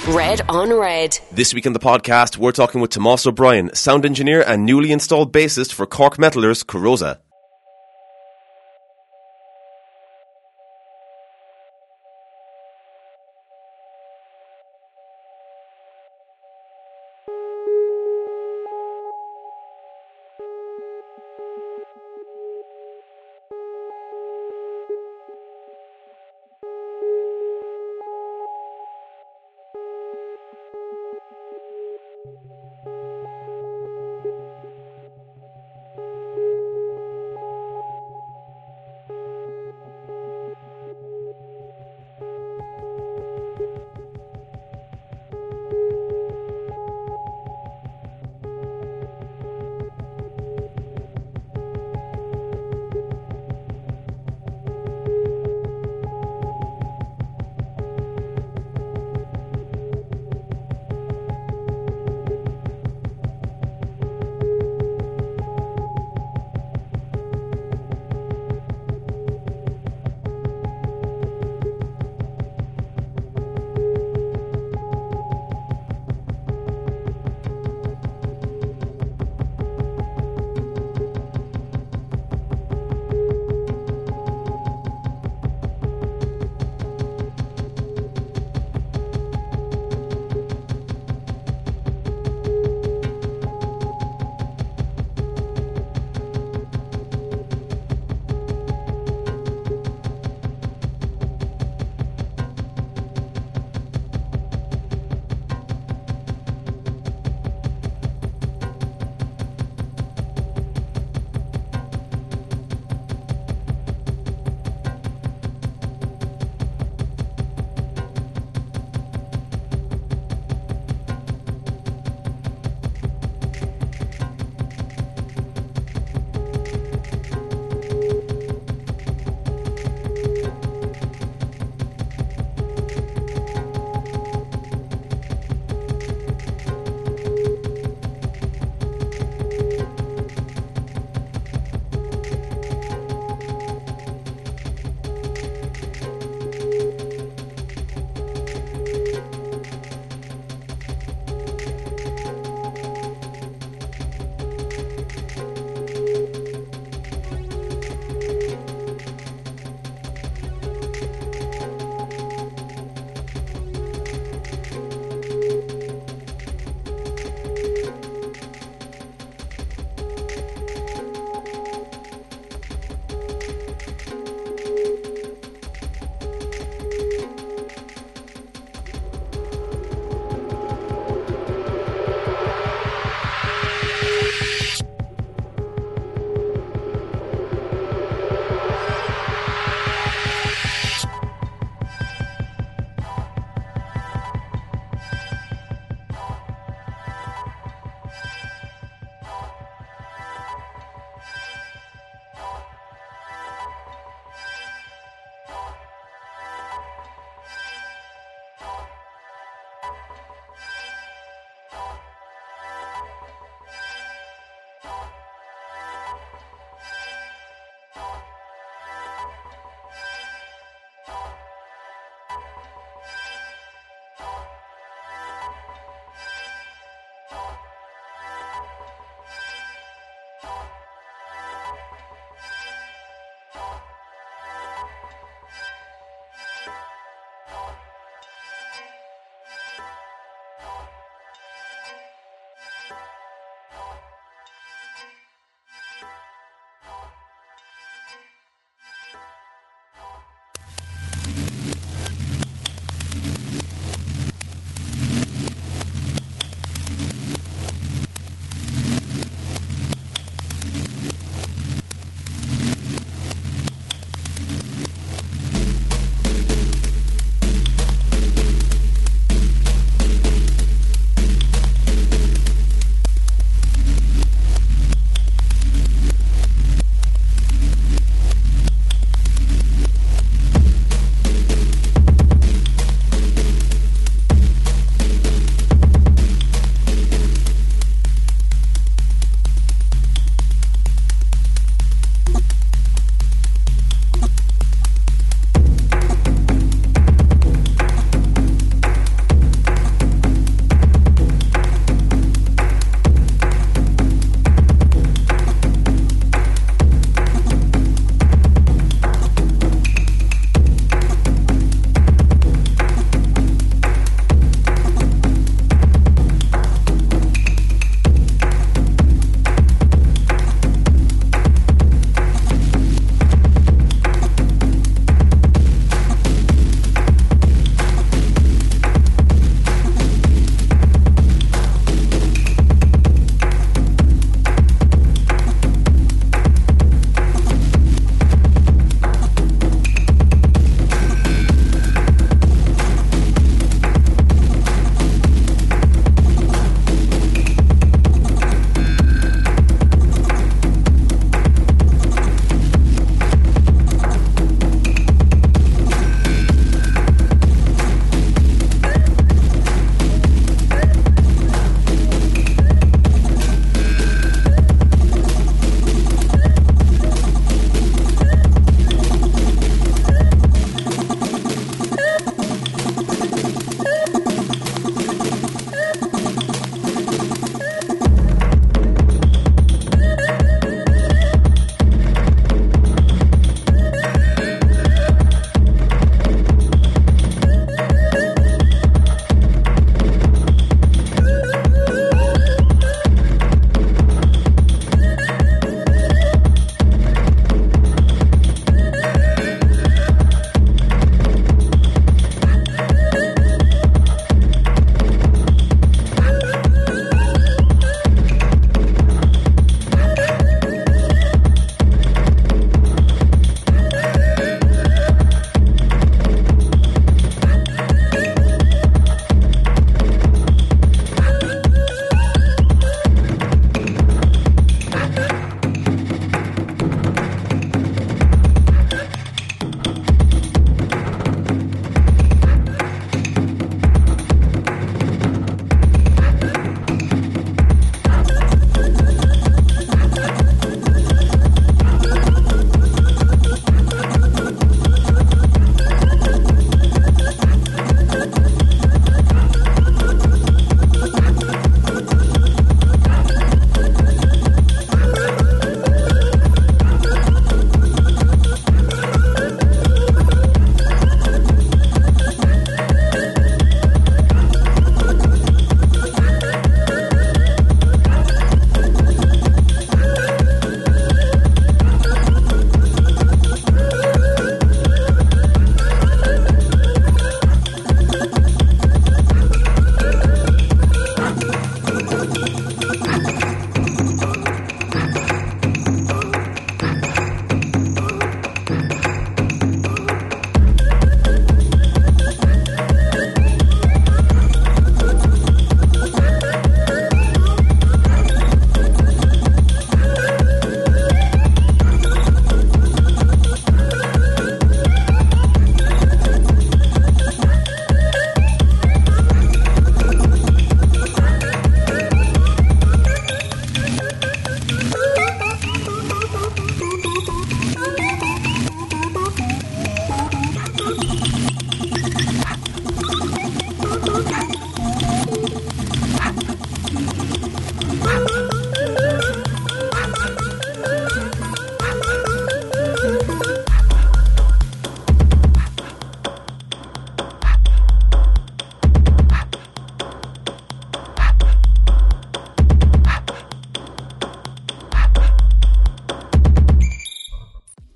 Red on Red. This week on the podcast, we're talking with Tomás O'Brien, sound engineer and newly installed bassist for Cork metalers Corrosa.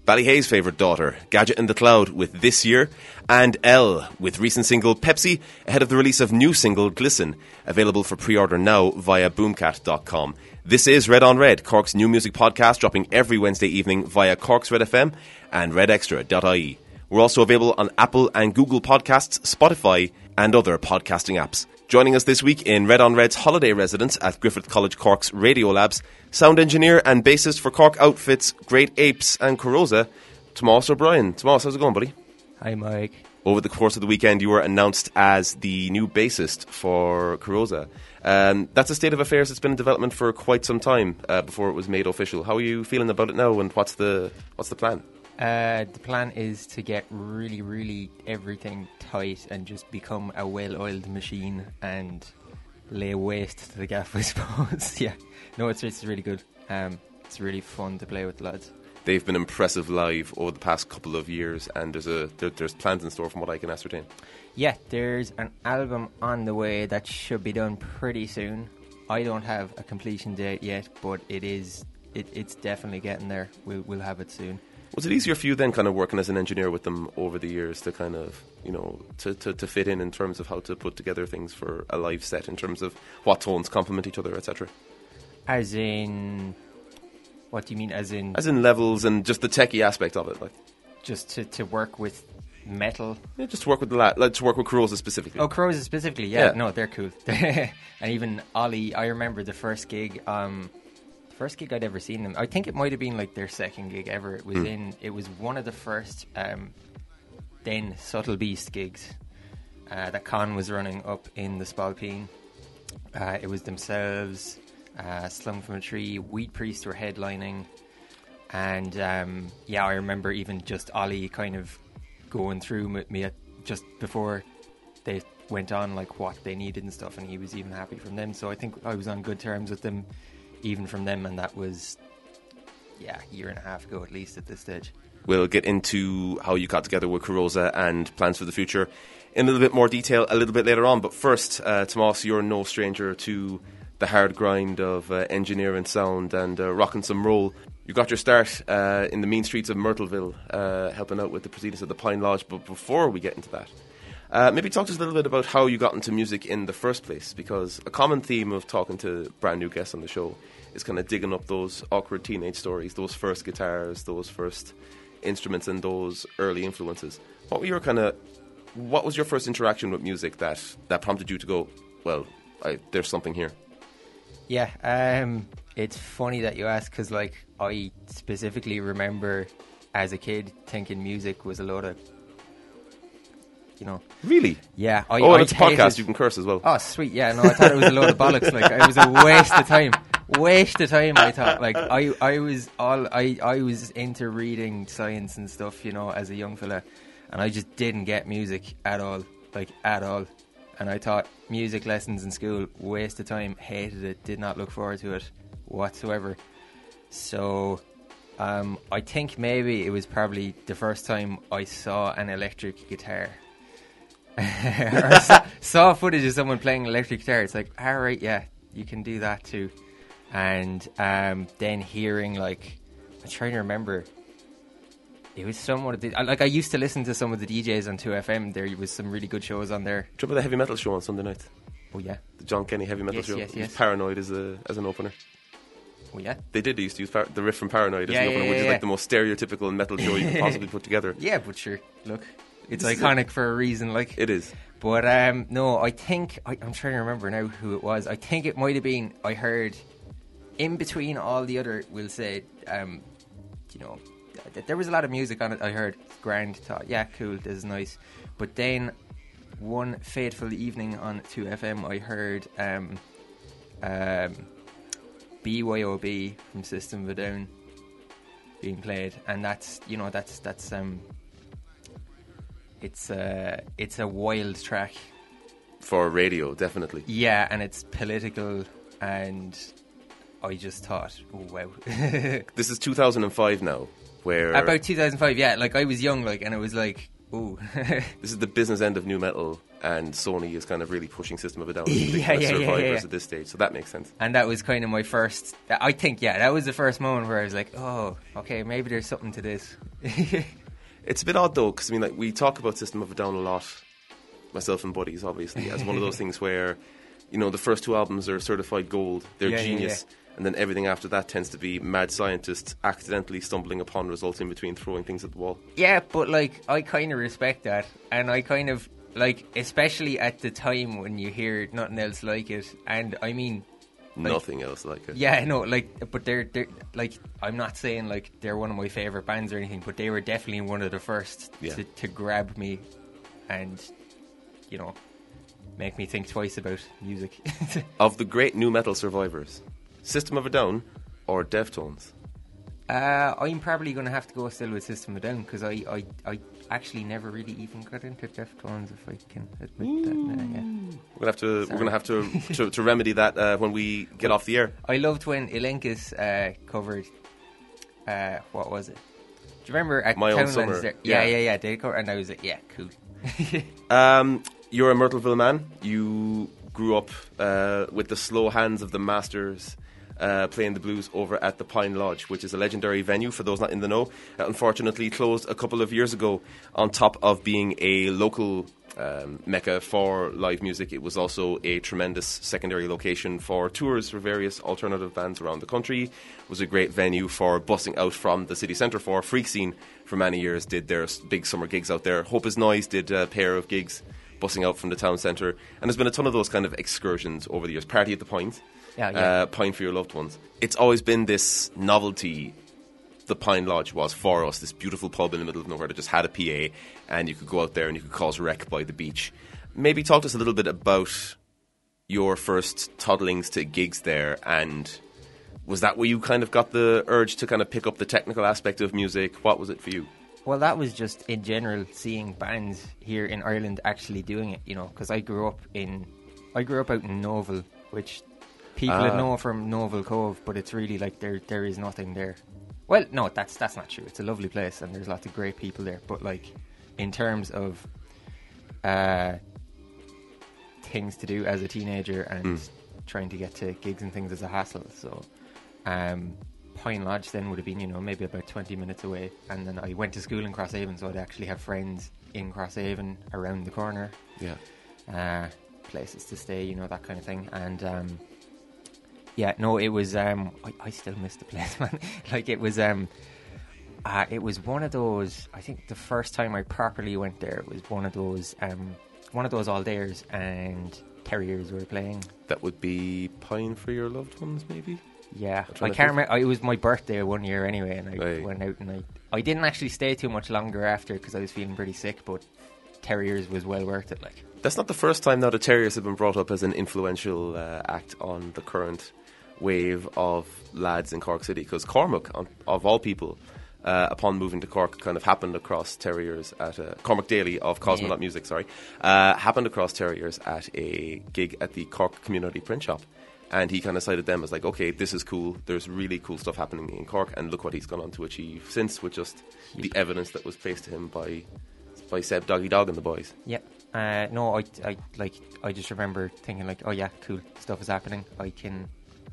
Ballyhay's favourite daughter, Gadget in the Cloud with This Year, and Elle with recent single Pepsi, ahead of the release of new single Glisten, available for pre-order now via boomcat.com. This is Red on Red, Cork's new music podcast, dropping every Wednesday evening via Cork's Red FM and redextra.ie. We're also available on Apple and Google Podcasts, Spotify, and other podcasting apps. Joining us this week in Red on Red's holiday residence at Griffith College Cork's Radio Labs, sound engineer and bassist for Cork Outfits, Great Apes and Corrosa, Tomás O'Brien. Tomás, how's it going, buddy? Hi, Mike. Over the course of the weekend, you were announced as the new bassist for Corrosa. That's a state of affairs that's been in development for quite some time before it was made official. How are you feeling about it now, and what's the plan? The plan is to get really everything tight and just become a well-oiled machine and lay waste to the gaff, I suppose. Yeah, no, it's really good. It's really fun to play with the lads. They've been impressive live over the past couple of years, and there's plans in store from what I can ascertain. Yeah, there's an album on the way that should be done pretty soon. I don't have a completion date yet, but it's definitely getting there. We'll have it soon. Was it easier for you then, kind of working as an engineer with them over the years, to kind of, to fit in terms of how to put together things for a live set, in terms of what tones complement each other, etc.? As in, what do you mean? As in levels and just the techie aspect of it, like just to work with metal. Yeah, just to work with to work with Corrosa specifically. Oh, Corrosa specifically, yeah. No, they're cool. And even Ollie, I remember the first gig I'd ever seen them. I think it might have been like their second gig ever. It was one of the first then Subtle Beast gigs that Con was running up in the Spalpeen. It was themselves, Slung from a Tree, Wheat Priest were headlining, and I remember even just Ollie kind of going through with me just before they went on, like what they needed and stuff, and he was even happy from them. So I think I was on good terms with them even from them, and that was a year and a half ago at least at this stage. We'll get into how you got together with Corrosa and plans for the future in a little bit more detail a little bit later on. But first, Tomás, you're no stranger to the hard grind of engineering sound and rocking some roll. You got your start in the mean streets of Myrtleville, helping out with the proceedings of the Pine Lodge. But before we get into that, maybe talk to us a little bit about how you got into music in the first place, because a common theme of talking to brand new guests on the show is kind of digging up those awkward teenage stories, those first guitars, those first instruments, and those early influences. What was your first interaction with music that prompted you to go, well, there's something here? Yeah, it's funny that you ask, because like I specifically remember as a kid thinking music was a lot of, Really? Yeah. It's a podcast, you can curse as well. Oh, sweet, yeah. No, I thought it was a load of bollocks. Like, it was a waste of time. I thought. Like, I was into reading science and stuff, as a young fella, and I just didn't get music at all. Like, at all. And I thought music lessons in school, waste of time, hated it, did not look forward to it whatsoever. So I think maybe it was probably the first time I saw an electric guitar. Or saw footage of someone playing electric guitar. It's like, all right, yeah, you can do that too. And then hearing, like, I'm trying to remember, it was somewhat of the, I used to listen to some of the DJs on 2FM. There was some really good shows on there. Do you remember the heavy metal show on Sunday night? Oh yeah, the John Kenny heavy metal show. Yes. Paranoid as an opener. Oh yeah, they used to use the riff from Paranoid as an opener, which is like the most stereotypical metal show you could possibly put together. Yeah, but sure, look, it's iconic for a reason. Like, it is. But no, I think I'm trying to remember now who it was. I think it might have been, I heard in between all the other, we'll say, there was a lot of music on it. I heard grand, thought, yeah, cool, this is nice. But then one fateful evening on 2FM, I heard BYOB from System of a Down being played, and that's it's a wild track for radio, definitely. Yeah, and it's political, and I just thought, oh wow. This is 2005 now, where about 2005, yeah. Like, I was young, like, and it was like, ooh. This is the business end of nu metal and Sony is kind of really pushing System of a Down Yeah, survivors at this stage, so that makes sense. And that was kind of my first, I think, that was the first moment where I was like, oh, okay, maybe there's something to this. It's a bit odd though, because I mean, like, we talk about System of a Down a lot, myself and buddies, obviously, as one of those things where, you know, the first 2 albums are certified gold, they're genius, and then everything after that tends to be mad scientists accidentally stumbling upon results in between, throwing things at the wall. Yeah, but like, I kind of respect that, and I kind of, like, especially at the time when you hear nothing else like it, and I mean... Like, nothing else like it. Yeah, no, like, but they're like, I'm not saying like they're one of my favourite bands or anything, but they were definitely one of the first to grab me and, you know, make me think twice about music. Of the great new metal survivors, System of a Down or Deftones? I'm probably going to have to go still with System of a Down, because I actually never really even got into Deftones, if I can admit that. We're gonna have to remedy that when we get off the air. I loved when Ilenkus covered what was it? Do you remember at My Own Summer? There? Yeah. They covered, and I was like, yeah, cool. You're a Myrtleville man. You grew up with the slow hands of the masters. Playing the blues over at the Pine Lodge, which is a legendary venue for those not in the know. Unfortunately closed a couple of years ago. On top of being a local mecca for live music, it was also a tremendous secondary location for tours for various alternative bands around the country. It was a great venue for bussing out from the city centre for Freak Scene for many years, did their big summer gigs out there. Hope Is Noise did a pair of gigs bussing out from the town centre, and there's been a ton of those kind of excursions over the years. Party at the Pines. Pine for Your Loved Ones. It's always been this novelty. The Pine Lodge was for us, this beautiful pub in the middle of nowhere that just had a PA, and you could go out there and you could cause wreck by the beach. Maybe talk to us a little bit about your first toddlings to gigs there, and was that where you kind of got the urge to kind of pick up the technical aspect of music? What was it for you? Well, that was just in general seeing bands here in Ireland actually doing it, you know, because I grew up out in Novel, which people know from Novel Cove, but it's really like there is nothing there. Well, no, that's not true. It's a lovely place and there's lots of great people there, but like in terms of things to do as a teenager and trying to get to gigs and things is a hassle. So Pine Lodge then would have been, you know, maybe about 20 minutes away, and then I went to school in Crosshaven, so I'd actually have friends in Crosshaven around the corner. Places to stay, you know, that kind of thing. And it was I still miss the place, man. Like it was one of those, I think the first time I properly went there was one of those all dayers, and Terriers were playing. That would be Pine for Your Loved Ones, maybe? Yeah, I can't remember. It was my birthday one year anyway, and I went out, and I didn't actually stay too much longer after because I was feeling pretty sick, but Terriers was well worth it. Like, that's not the first time now the Terriers have been brought up as an influential act on the current wave of lads in Cork City, because Cormac, of all people, upon moving to Cork, kind of happened across Terriers at Cormac Daly of Cosmonaut Music, happened across Terriers at a gig at the Cork Community Print Shop. And he kind of cited them as like, okay, this is cool. There's really cool stuff happening in Cork, and look what he's gone on to achieve since, with just the evidence that was placed to him by Seb Doggy Dog and the boys. Yeah. No, I just remember thinking like, oh yeah, cool stuff is happening. I can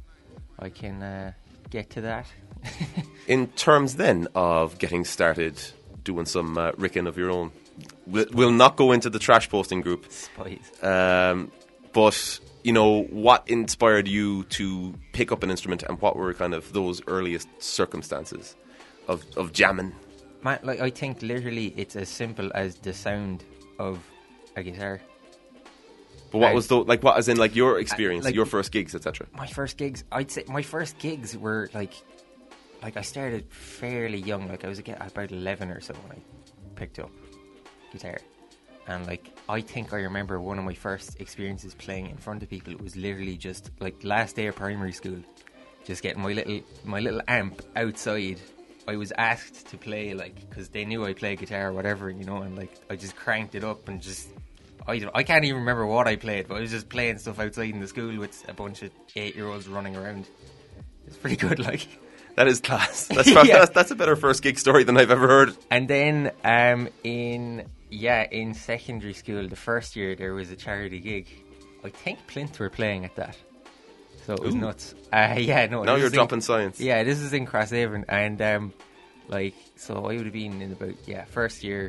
get to that. In terms then of getting started doing some ricking of your own, we'll not go into the trash posting group. Spies. But you know, what inspired you to pick up an instrument, and what were kind of those earliest circumstances of jamming? Man, like, I think literally it's as simple as the sound of a guitar. But what was what as in like your experience, your first gigs, etc.? My first gigs, I'd say my first gigs were like I started fairly young. Like I was about 11 or so when I picked up guitar. And like, I think I remember one of my first experiences playing in front of people. It was literally just like last day of primary school, just getting my little amp outside. I was asked to play, like, because they knew I play guitar or whatever, you know, and like I just cranked it up and just I can't even remember what I played, but I was just playing stuff outside in the school with a bunch of 8-year-olds running around. It's pretty good, like. That is class. That's a better first gig story than I've ever heard. And then Yeah, in secondary school, the first year there was a charity gig. I think Plint were playing at that, so it was Ooh. nuts. Yeah, no. Now this you're is dropping science. Yeah, this is in Crosshaven, and so I would have been in about first year.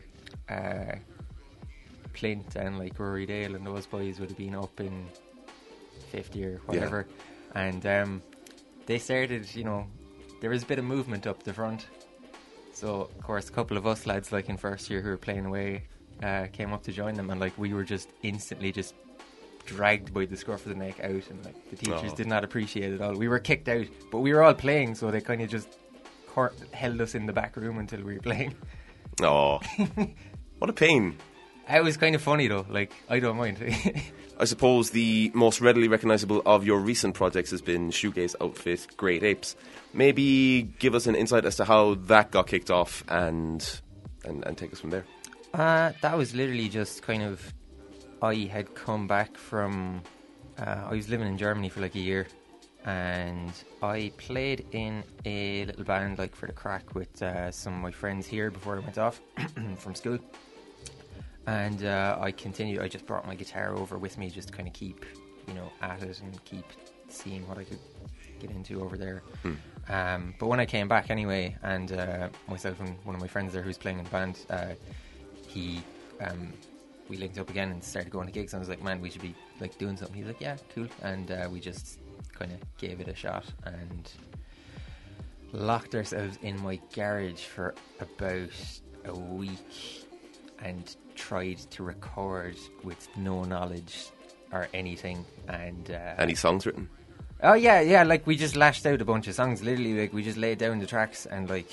Plint and like Rory Dale and those boys would have been up in fifth year, whatever, and they started. There was a bit of movement up the front. So, of course, a couple of us lads, like in first year, who were playing away, came up to join them, and like we were just instantly just dragged by the scruff of the neck out, and like the teachers did not appreciate it at all. We were kicked out, but we were all playing, so they kind of just held us in the back room until we were playing. Oh, what a pain! It was kind of funny though. Like, I don't mind. I suppose the most readily recognisable of your recent projects has been shoegaze outfit Great Apes. Maybe give us an insight as to how that got kicked off and take us from there. That was literally just kind of, I had come back from, I was living in Germany for like a year, and I played in a little band like for the crack with some of my friends here before I went off from school. And I continued. I just brought my guitar over with me, just to kind of keep, at it and keep seeing what I could get into over there. But when I came back anyway, and myself and one of my friends there who's playing in the band, we linked up again and started going to gigs. And I was like, man, we should be like doing something. He's like, yeah, cool. And we just kind of gave it a shot and locked ourselves in my garage for about a week and tried to record with no knowledge or anything. And any songs written? Oh yeah, like we just lashed out a bunch of songs. Literally, like we just laid down the tracks and like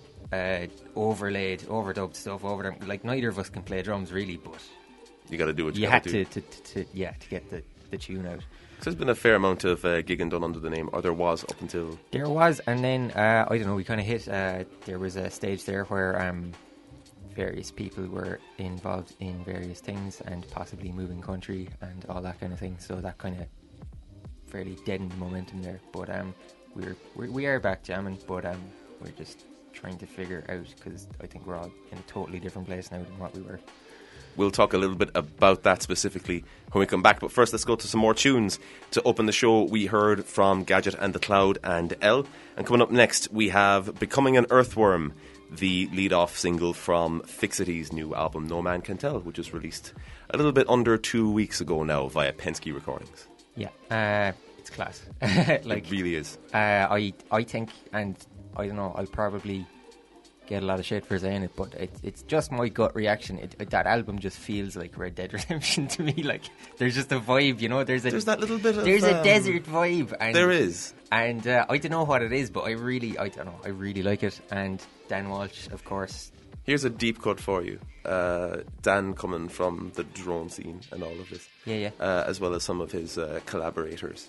overdubbed stuff over them. Like neither of us can play drums really, but you got to do what you had to get the tune out. So there's been a fair amount of gigging done under the name, or there was up until... There was, and then, I don't know, we kind of hit, there was a stage there where various people were involved in various things and possibly moving country and all that kind of thing, so that kind of fairly deadened the momentum there. But we are back jamming, but we're just trying to figure out, because I think we're all in a totally different place now than what we were. We'll talk a little bit about that specifically when we come back. But first, let's go to some more tunes. To open the show, we heard from Gadget and the Cloud and Elle. And coming up next, we have Becoming an Earthworm, the lead-off single from Fixity's new album, No Man Can Tell, which was released a little bit under 2 weeks ago now via Penske Recordings. Yeah, it's class. Like, it really is. I think, and I don't know, I'll probably get a lot of shit for saying it, but it's just my gut reaction. That album just feels like Red Dead Redemption to me. Like, there's just a vibe, you know. There's that little bit of... There's a desert vibe. And, there is. And I don't know what it is, but I really like it. And Dan Walsh, of course. Here's a deep cut for you. Dan coming from the drone scene and all of this. Yeah. As well as some of his collaborators.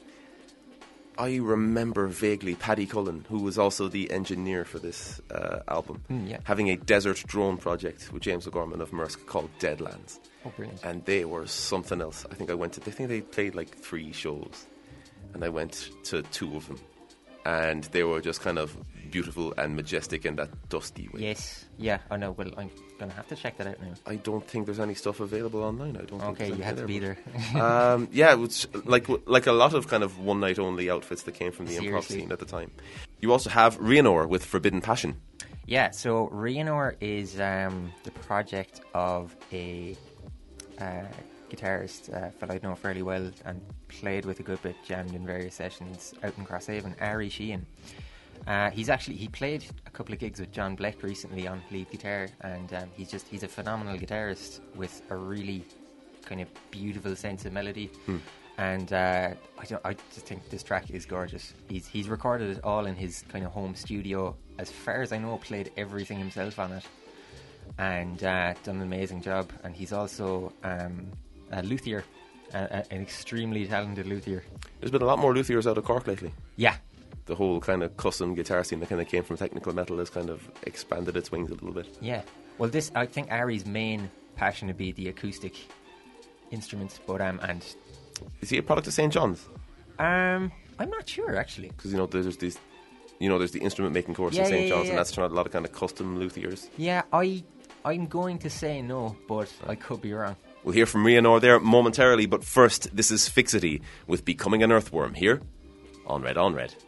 I remember vaguely Paddy Cullen, who was also the engineer for this album, having a desert drone project with James O'Gorman of Maersk called Deadlands. Oh, brilliant. And they were something else. I think they played like 3 shows, and I went to 2 of them. And they were just kind of beautiful and majestic in that dusty way. Yes, yeah, I know. Well, I'm going to have to check that out now. I don't think there's any stuff available online. I don't think Okay, you had to be there. Yeah, it was like a lot of kind of one-night-only outfits that came from the improv scene at the time. You also have Rhiannon with Forbidden Passion. Yeah, so Rhiannon is the project of a guitarist, fella I know fairly well and played with a good bit, jammed in various sessions out in Crosshaven, Ari Sheehan. He played a couple of gigs with John Bleck recently on lead guitar, and he's a phenomenal guitarist with a really kind of beautiful sense of melody. And I just think this track is gorgeous. He's recorded it all in his kind of home studio, as far as I know, played everything himself on it, and done an amazing job. And he's also a luthier, an extremely talented luthier. There's been a lot more luthiers out of Cork lately. Yeah. The whole kind of custom guitar scene that kind of came from technical metal has kind of expanded its wings a little bit. Yeah. Well, I think Ari's main passion would be the acoustic instruments, but and is he a product of St. John's? I'm not sure actually, because there's the instrument making course at St. John's, and that's turned out a lot of kind of custom luthiers. Yeah, I I'm going to say no, but I could be wrong. We'll hear from Rhiannon there momentarily, but first, this is Fixity with Becoming an Earthworm here on Red on Red.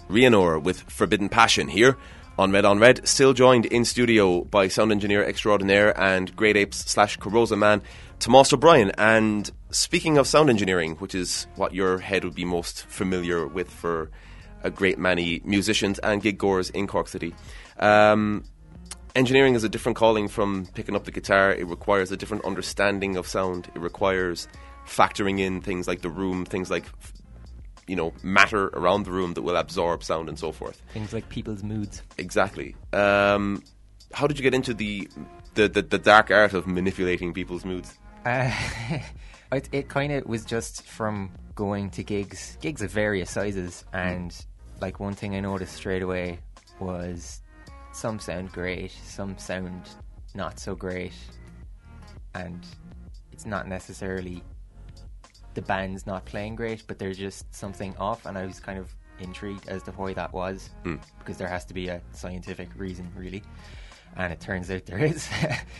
Rhiannon with Forbidden Passion here on Red, still joined in studio by sound engineer extraordinaire and Great Apes / Carosa man, Tomás O'Brien. And speaking of sound engineering, which is what your head would be most familiar with for a great many musicians and gig goers in Cork City, engineering is a different calling from picking up the guitar. It requires a different understanding of sound. It requires factoring in things like the room, things like matter around the room that will absorb sound and so forth. Things like people's moods. Exactly. How did you get into the dark art of manipulating people's moods? It kind of was just from going to gigs of various sizes, and like one thing I noticed straight away was some sound great, some sound not so great, and it's not necessarily the band's not playing great, but there's just something off, and I was kind of intrigued as to why that was, because there has to be a scientific reason, really, and it turns out there is.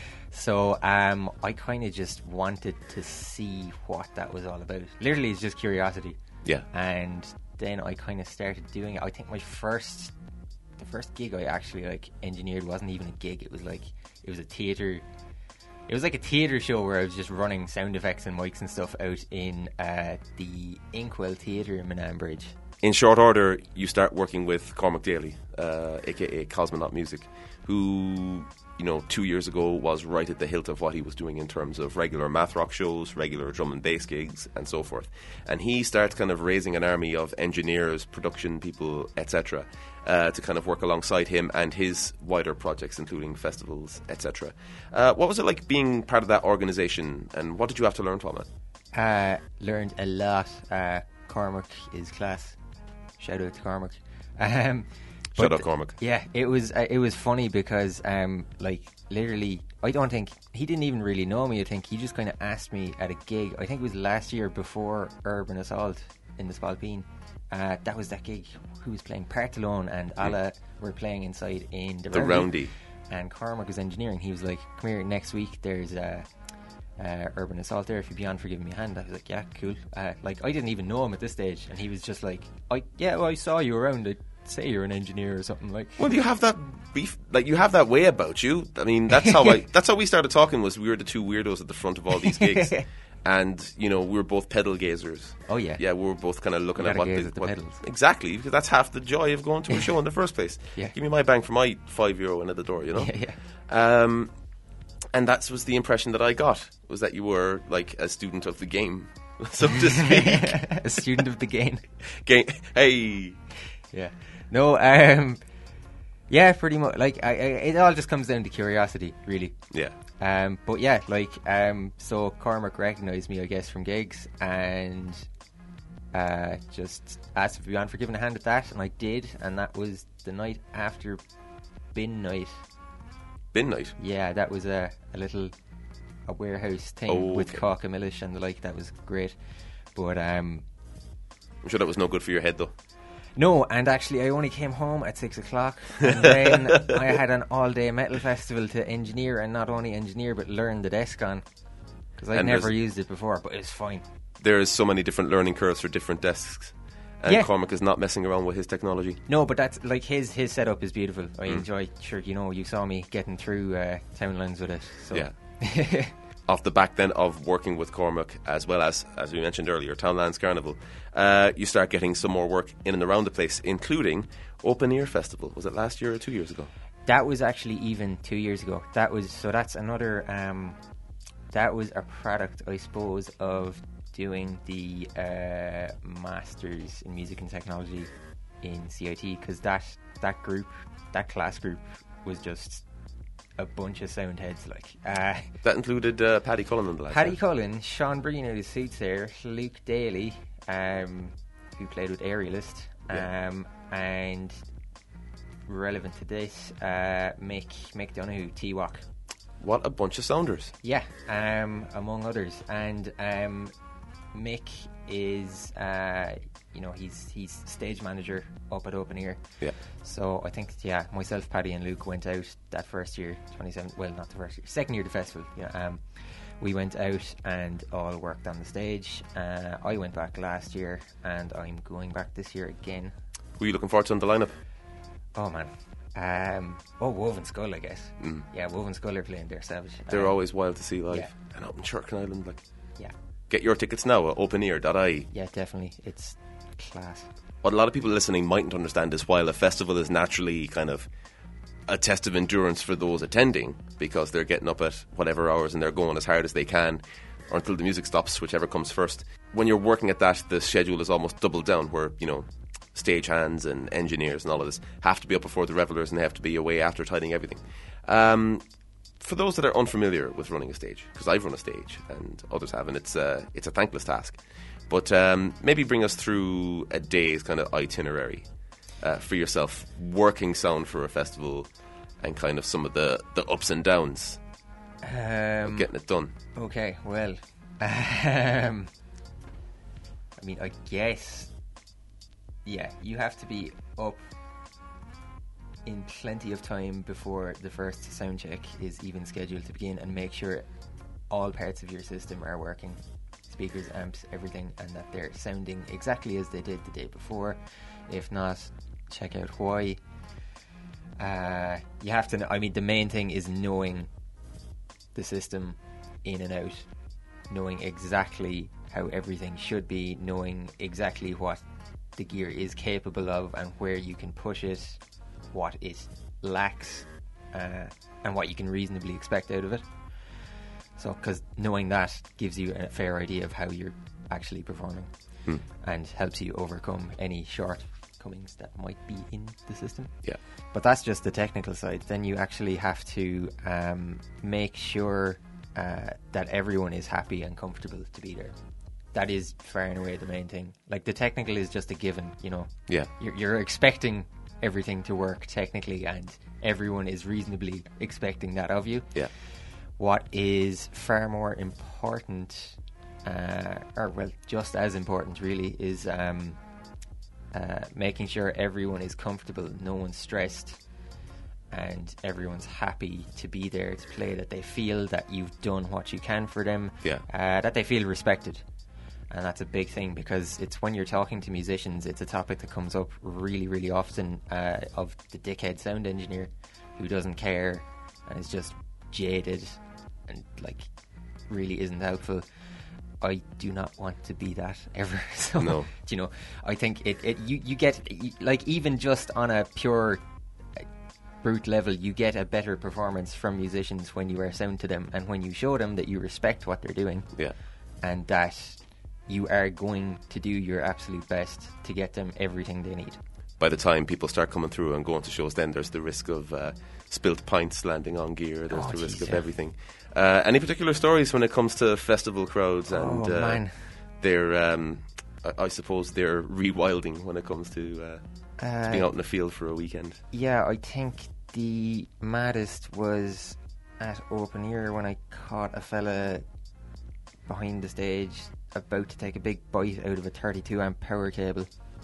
So I kind of just wanted to see what that was all about. Literally, it's just curiosity. Yeah. And then I kind of started doing it. I think the first gig I actually engineered wasn't even a gig. It was a theatre. It was like a theatre show where I was just running sound effects and mics and stuff out in the Inkwell Theatre in Mananbridge. In short order, you start working with Cormac Daly, aka Cosmonaut Music, who 2 years ago was right at the hilt of what he was doing in terms of regular math rock shows, regular drum and bass gigs, and so forth. And he starts kind of raising an army of engineers, production people, etc., to kind of work alongside him and his wider projects, including festivals, etc. What was it like being part of that organisation, and what did you have to learn from it? Learned a lot. Cormac is class. Shout out to Cormac. Shout out Cormac. Yeah, it was funny because literally, I don't think he didn't even really know me. I think he just kind of asked me at a gig. I think it was last year before Urban Assault in the Spalpeen. That was that gig. Who was playing? Partalone and Alla were playing inside in the Roundy. And Cormac was engineering. He was like, "Come here, next week there's Urban Assault there. If you'd be on for giving me a hand." I was like, "Yeah, cool." I didn't even know him at this stage, and he was just like, I saw you around. I'd say you're an engineer or something like." Well, you have that beef, you have that way about you. I mean, that's how we started talking. Was we were the two weirdos at the front of all these gigs. And we were both pedal gazers. Oh yeah, yeah. We were both kind of looking at the pedals. Exactly, because that's half the joy of going to a show in the first place. Yeah. Give me my bang for my €5 in at the door, Yeah. And that was the impression that I got, was that you were like a student of the game, so to speak. A student of the game. Hey. Yeah. No. Yeah, pretty much. It all just comes down to curiosity, really. Yeah. But yeah, so Cormac recognised me, I guess, from gigs, and just asked if I'd be on for giving a hand at that, and I did, and that was the night after Bin Night. Bin Night? Yeah, that was a warehouse thing with Cork and Millish and the like. That was great, but I'm sure that was no good for your head, though. No, and actually I only came home at 6 o'clock, and then I had an all-day metal festival to engineer, and not only engineer but learn the desk on, because I'd never used it before, but it's fine. There is so many different learning curves for different desks, and Cormac is not messing around with his technology. No, but that's his setup is beautiful. I enjoy. Sure, you saw me getting through town lines with it. So. Yeah. Off the back then of working with Cormac, as well as we mentioned earlier, Townlands Carnival, you start getting some more work in and around the place, including Open Ear Festival. Was it last year or 2 years ago? That was actually even 2 years ago. That's another. That was a product, I suppose, of doing the Masters in Music and Technology in CIT, because that class group was just a bunch of sound heads. That included Paddy Cullen and the lads. Paddy Cullen, Sean Breen out of Suits there, Luke Daly, who played with Aerialist, and relevant to this, Mick Donoghue, T-Walk. What a bunch of sounders. Yeah, among others. And Mick is, he's stage manager up at Open Ear. Yeah. So I think, myself, Paddy and Luke went out that first year, 27, well, not the first year, second year of the festival. We went out and all worked on the stage. I went back last year, and I'm going back this year again. Who are you looking forward to on the lineup? Oh man. Woven Skull, I guess. Yeah, Woven Skull are playing. They're savage. They're always wild to see live. Yeah. And out in Sherkin Island, like. Yeah. Get your tickets now at openear.ie. Yeah, definitely. It's class. What a lot of people listening mightn't understand is while a festival is naturally kind of a test of endurance for those attending, because they're getting up at whatever hours and they're going as hard as they can, or until the music stops, whichever comes first. When you're working at that, the schedule is almost doubled down, where, you know, stagehands and engineers and all of this have to be up before the revellers and they have to be away after tidying everything. For those that are unfamiliar with running a stage, because I've run a stage and others have, and it's a thankless task, but maybe bring us through a day's kind of itinerary for yourself, working sound for a festival, and kind of some of the ups and downs of getting it done. Okay, well, I mean, I guess, yeah, you have to be up in plenty of time before the first sound check is even scheduled to begin, and make sure all parts of your system are working, speakers, amps, everything, and that they're sounding exactly as they did the day before. If not, check out why. You have to, I mean, the main thing is knowing the system in and out, knowing exactly how everything should be, knowing exactly what the gear is capable of and where you can push it, what it lacks, and what you can reasonably expect out of it. So, because knowing that gives you a fair idea of how you're actually performing and helps you overcome any shortcomings that might be in the system. Yeah. But that's just the technical side. Then you actually have to make sure that everyone is happy and comfortable to be there. That is far and away the main thing. Like, the technical is just a given, you know. Yeah. You're expecting everything to work technically, and everyone is reasonably expecting that of you. Yeah. What is far more important, or well, just as important really, is making sure everyone is comfortable, no one's stressed, and everyone's happy to be there to play, that they feel that you've done what you can for them, that they feel respected. And that's a big thing, because it's when you're talking to musicians, it's a topic that comes up really, really often, of the dickhead sound engineer who doesn't care and is just jaded and like really isn't helpful. I do not want to be that ever. So, no. You know, I think you get, like, even just on a pure brute level, you get a better performance from musicians when you are sound to them, and when you show them that you respect what they're doing, and that you are going to do your absolute best to get them everything they need. By the time people start coming through and going to shows, then there's the risk of spilt pints landing on gear. There's the risk of everything. Any particular stories when it comes to festival crowds and their, I suppose, their rewilding when it comes to being out in the field for a weekend? Yeah, I think the maddest was at Open Ear when I caught a fella behind the stage about to take a big bite out of a 32 amp power cable.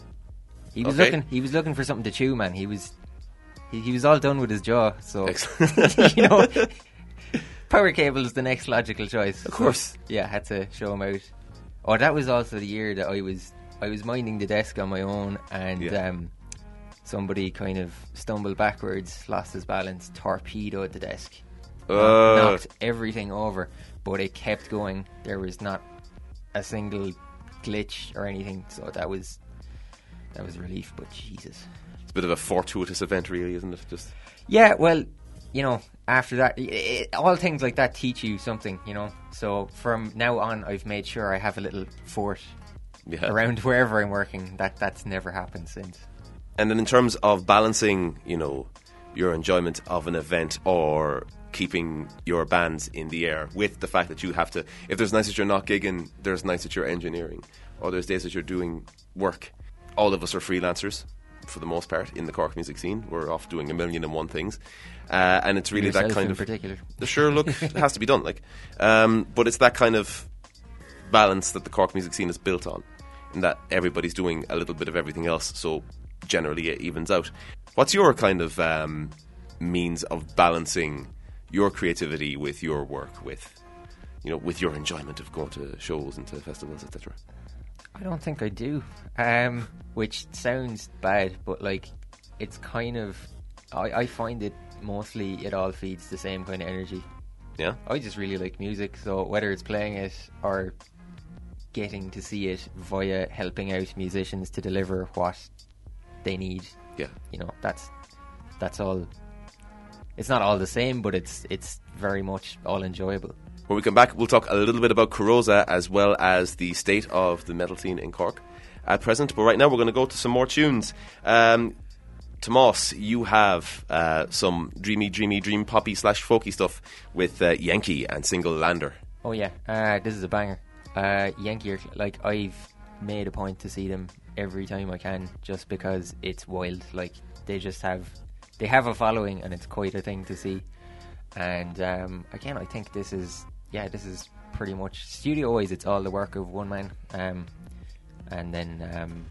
He was looking for something to chew, man. He was all done with his jaw, so you know, power cable is the next logical choice. Of course. Yeah, had to show him out. Oh, that was also the year that I was minding the desk on my own, and somebody kind of stumbled backwards, lost his balance, torpedoed the desk, knocked everything over, but it kept going. There was not a single glitch or anything, so that was relief. But Jesus, it's a bit of a fortuitous event, really, isn't it? Just well, you know, after that, all things like that teach you something, you know. So from now on, I've made sure I have a little fort around wherever I'm working. That's never happened since. And then in terms of balancing, you know, your enjoyment of an event or keeping your bands in the air with the fact that you have to, if there's nights that you're not gigging, there's nights that you're engineering, or there's days that you're doing work. All of us are freelancers for the most part in the Cork music scene. We're off doing 1,000,001 things, and it's really yourself that kind in of particular. Sure, look, it has to be done, like, but it's that kind of balance that the Cork music scene is built on, in that everybody's doing a little bit of everything else, so generally it evens out. What's your kind of means of balancing your creativity with your work, with, you know, with your enjoyment of going to shows and to festivals, etc.? I don't think I do. Which sounds bad, but like, it's kind of, I find it mostly, it all feeds the same kind of energy. Yeah? I just really like music, so whether it's playing it or getting to see it via helping out musicians to deliver what they need, Yeah. you know, that's all. It's not all the same, but it's very much all enjoyable. When we come back, we'll talk a little bit about Carosa as well as the state of the metal scene in Cork at present. But right now, we're going to go to some more tunes. Tomas, you have some dream poppy / folky stuff with Yankee and Single Lander. Oh yeah, this is a banger. Yankee are, like, I've made a point to see them every time I can, just because it's wild. Like, they have a following, and it's quite a thing to see. And again, I think this is pretty much studio wise, it's all the work of one man. And then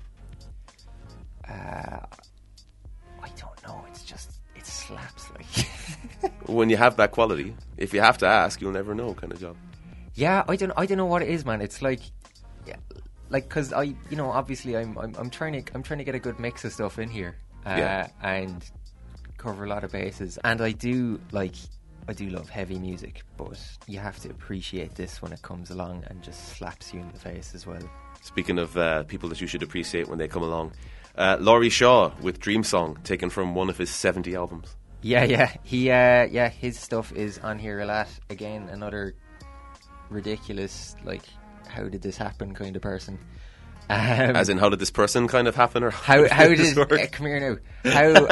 I don't know, it slaps, like. When you have that quality, if you have to ask, you'll never know kind of job. Yeah, I don't know what it is, man. It's like, yeah, like, because obviously I'm trying to get a good mix of stuff in here, and cover a lot of bases. And I do love heavy music, but you have to appreciate this when it comes along and just slaps you in the face as well. Speaking of people that you should appreciate when they come along, Laurie Shaw with Dream Song, taken from one of his 70 albums. Yeah, his stuff is on here a lot. Again, another ridiculous, like, how did this happen kind of person. As in, how did this person kind of happen, or how did come here now?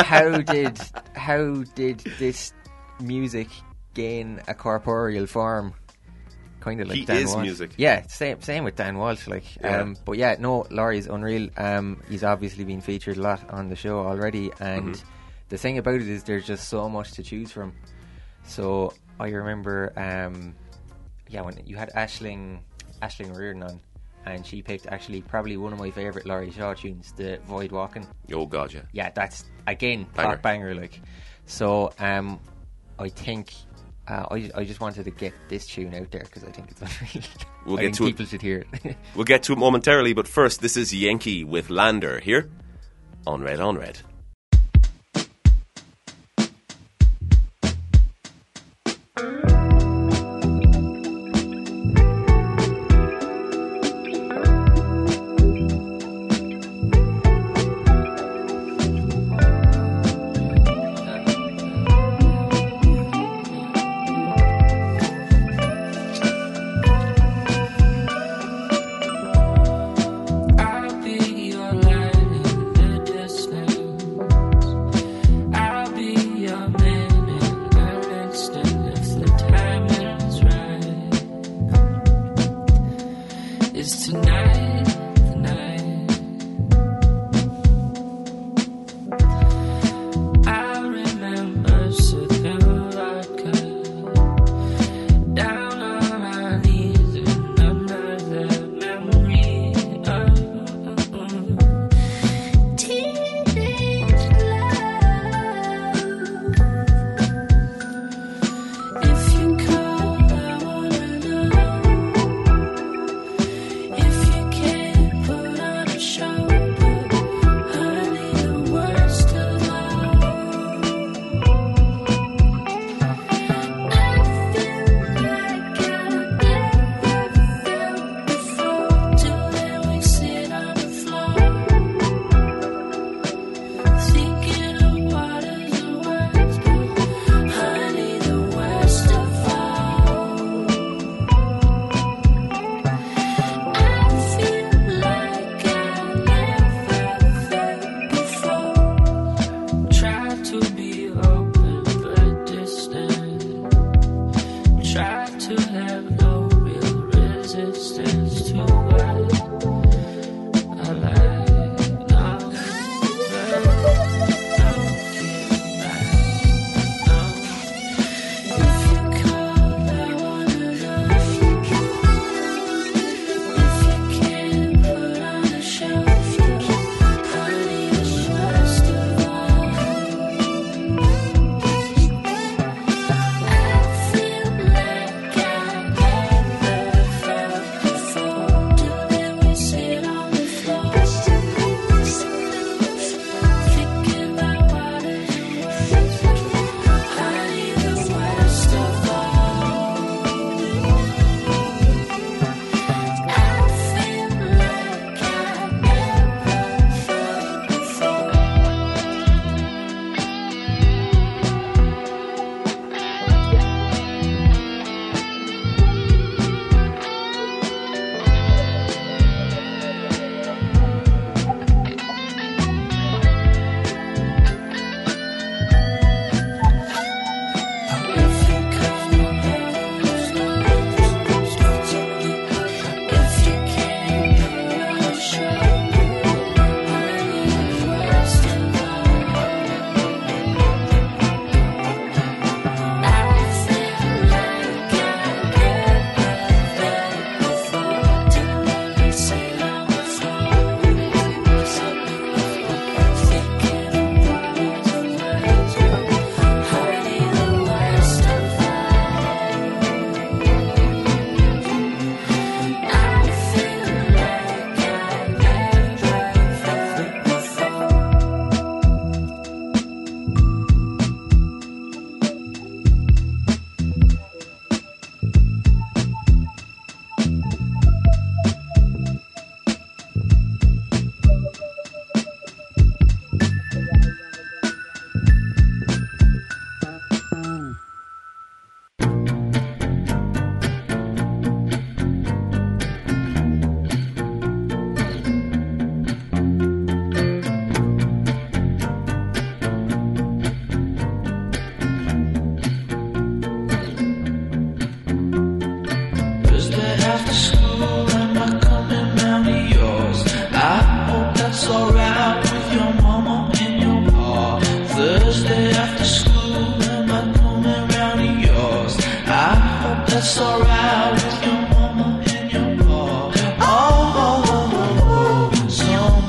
How did this music gain a corporeal form? Kind of like he Dan is Walsh. Music. Yeah, same with Dan Walsh. Like, but yeah, no, Laurie's unreal. He's obviously been featured a lot on the show already, and the thing about it is there's just so much to choose from. So I remember, when you had Aisling Reardon on, and she picked actually probably one of my favourite Laurie Shaw tunes, the Void Walking. Oh god, yeah. Yeah, that's again banger. Banger, like. So I think I just wanted to get this tune out there because I think it's unreal. People should hear it. We'll get to it momentarily, but first, this is Yankee with Lander here on Red on Red. I'll be your light in the distance.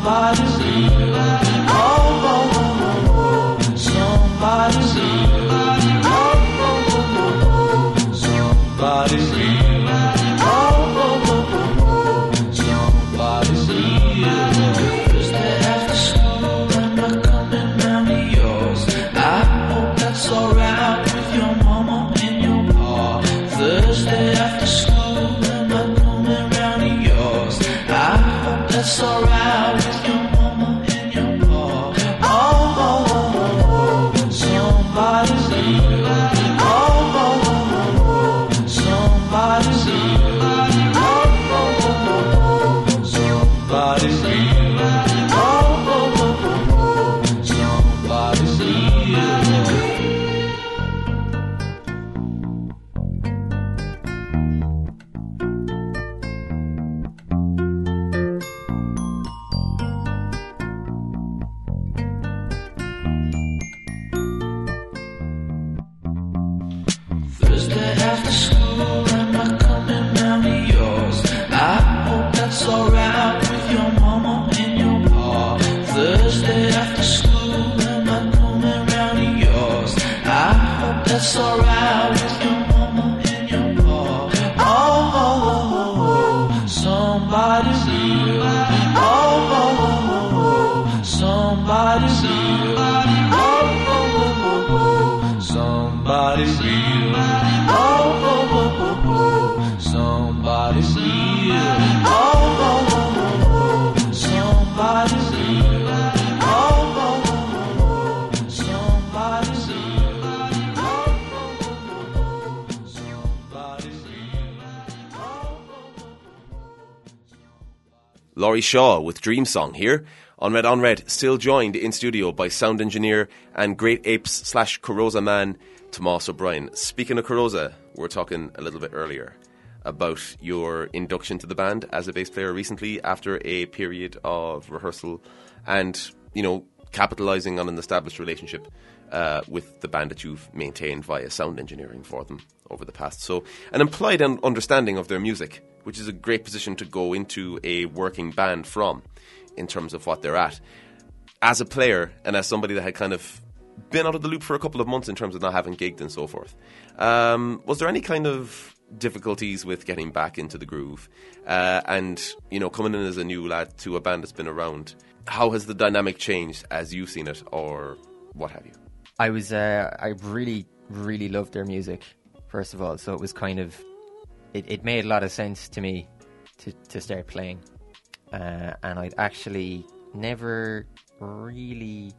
somebody real. Oh, oh, oh, oh, somebody real. Oh, oh, oh, oh, somebody real. Oh, oh, oh, oh, somebody real. Thursday after school, am I coming round to yours? I hope that's alright with your mama and your pa. Thursday after school, am I coming round to yours? I hope that's alright with your mama and your pa. Oh, oh, oh, oh, somebody real. Oh, oh, oh, oh, somebody real. Oh, oh, oh, oh, somebody real. Oh, oh, oh, oh, somebody real. Thursday after school, am I coming round to yours? I hope that's alright with your mama and your pa. Thursday after school, am I coming round to yours? I hope that's alright with your mama and your pa. Oh, oh, oh, oh, somebody real. Oh, oh, oh, oh, somebody real. Oh, oh, oh, oh, somebody real. Oh, oh, oh, oh, somebody real. Oh, oh, oh, oh, somebody real. Oh, oh, oh, oh, somebody real. Oh, oh, oh, oh, somebody real. Laurie Shaw with Dream Song here on Red, still joined in studio by sound engineer and Great Apes / Carosa man Tomás O'Brien. Speaking of Carosa, we were talking a little bit earlier about your induction to the band as a bass player recently after a period of rehearsal and, you know, capitalising on an established relationship with the band that you've maintained via sound engineering for them over the past. So an implied understanding of their music, which is a great position to go into a working band from in terms of what they're at. As a player and as somebody that had kind of been out of the loop for a couple of months in terms of not having gigged and so forth, was there any kind of difficulties with getting back into the groove and, you know, coming in as a new lad to a band that's been around? How has the dynamic changed as you've seen it, or what have you? I really, really loved their music, first of all, so it was kind of, it made a lot of sense to me to start playing. And I'd actually never really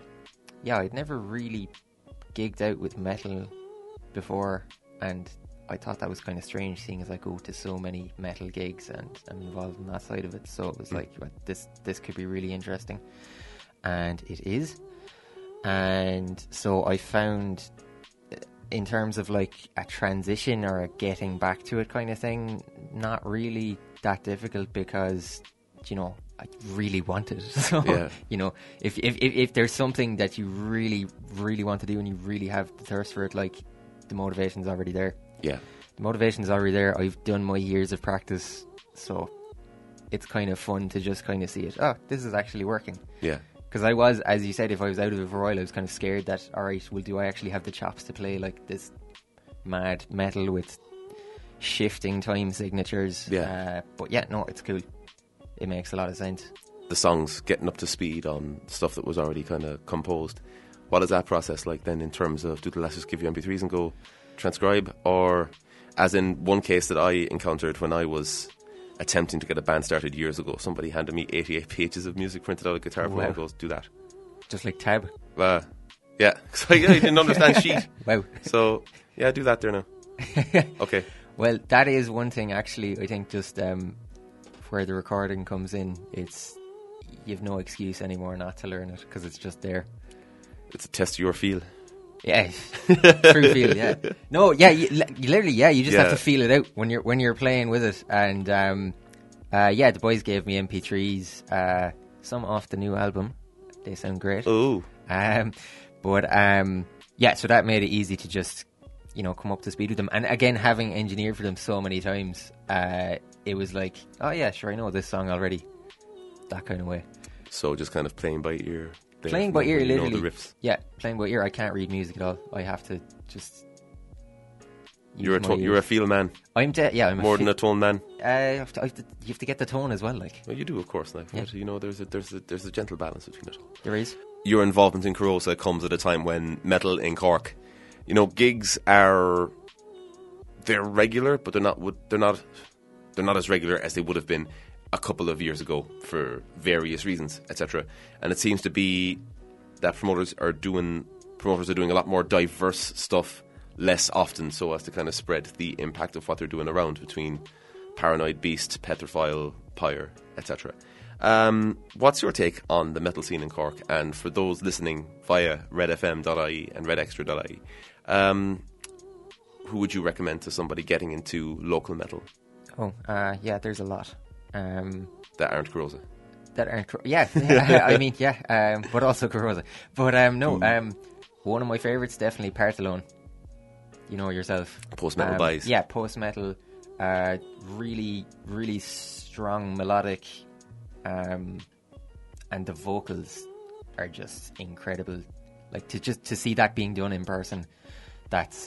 gigged out with metal before, and I thought that was kind of strange, seeing as I go to so many metal gigs and I'm involved in that side of it. So it was like, well, this could be really interesting, and it is. And so I found, in terms of like a transition or a getting back to it kind of thing, not really that difficult, because, you know, I really want it. So, yeah. You know, if there's something that you really, really want to do and you really have the thirst for it, like, the motivation's already there. Yeah. The motivation's already there. I've done my years of practice, so it's kind of fun to just kind of see it. Oh, this is actually working. Yeah. Because I was, as you said, if I was out of it for a while, I was kind of scared that, alright, well, do I actually have the chops to play like this mad metal with shifting time signatures? Yeah. But yeah, no, it's cool. It makes a lot of sense. The songs getting up to speed on stuff that was already kind of composed. What is that process like then, in terms of, do the lads just give you MP3s and go transcribe? Or, as in one case that I encountered when I was attempting to get a band started years ago, somebody handed me 88 pages of music printed out of guitar for me and goes, do that. Just like tab? Yeah, because I didn't understand sheet. Wow. So, yeah, do that there now. Okay. Well, that is one thing, actually, I think, just where the recording comes in, it's, you've no excuse anymore not to learn it, because it's just there. It's a test of your feel. Yeah, true feel. Yeah, no, yeah, you literally, yeah, you just have to feel it out when you're playing with it. And yeah, the boys gave me MP3s, some off the new album. They sound great. Oh, but yeah, so that made it easy to just, you know, come up to speed with them. And again, having engineered for them so many times, it was like, oh yeah, sure, I know this song already. That kind of way. So just kind of playing by ear. there Playing by ear, when you know literally. the riffs. Yeah, playing by ear. I can't read music at all. I have to just. You're use my you're a ears. feel man, I'm I'm more than a tone man. you have to get the tone as well. Like Well, you do, of course. Like, Yeah. but, you know, there's a gentle balance between it all. there is. Your involvement in Carosa comes at a time when metal in Cork, you know, gigs are they're regular, but they're not as regular as they would have been a couple of years ago for various reasons, etc. And it seems to be that promoters are doing a lot more diverse stuff less often, so as to kind of spread the impact of what they're doing around between Paranoid Beast, Petrophile, Pyre, etc. What's your take on the metal scene in Cork? And for those listening via redfm.ie and redextra.ie, who would you recommend to somebody getting into local metal There's a lot. that aren't Carosa? That aren't. But also Carosa. But one of my favourites definitely Partholone. You know yourself. Post-metal buys. Yeah, post-metal. Really, really strong melodic, and the vocals are just incredible. Like to see that being done in person, that's